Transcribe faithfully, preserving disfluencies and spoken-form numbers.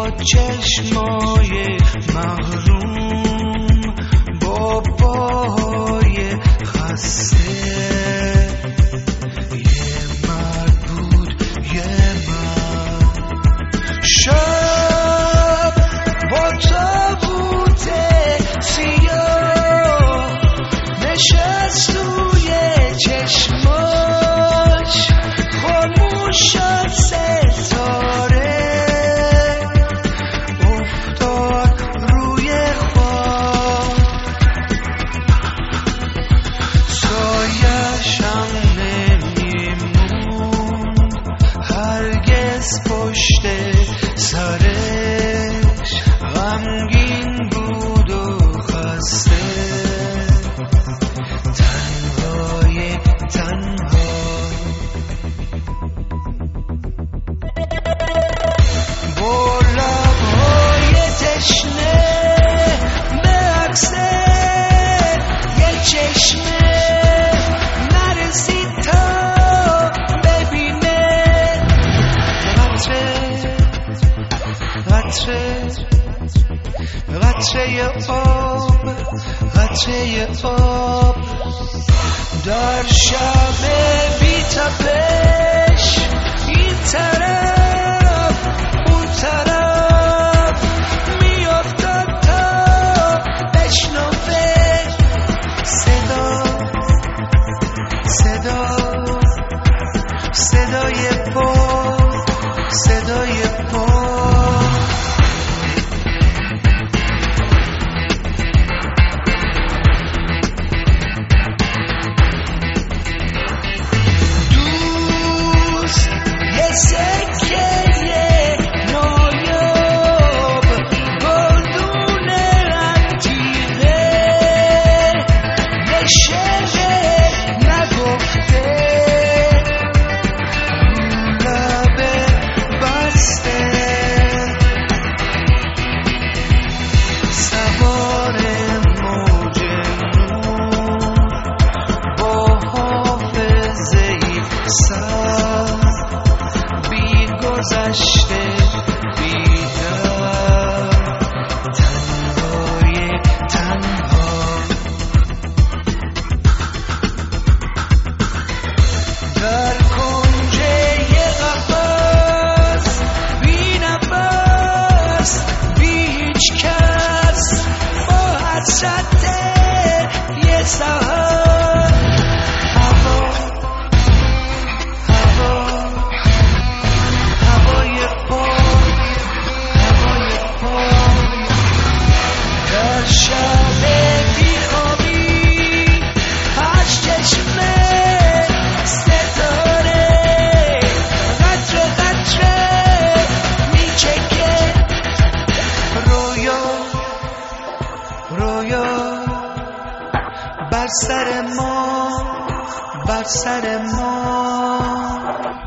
با چشمای محروم، با پاهای خسته. یه مرد بود یه مرد، شب با تابوت سیاه نشست توی چشماش، خاموش شد ستاره، افتاد روی خواب، سایش هم نمیمون هرگز پشت سرش، غمگین بود و خسته، تنهای تنها. با لبهای تشنه به عکس یه چشمه نرسید تا ببینه، قطره قطره قطره آب، قطره آب در شب بی تپش، این طرف اون طرف میافتاد تا بشنوه صدا صدا صدای پا، صدای پا. گذشته بیدار، تنهای تنها. در کنج یه قفس بی نفس، بی هیچ کس، با حسرت یه سهر، هوا بر سر ما، بر سر ما.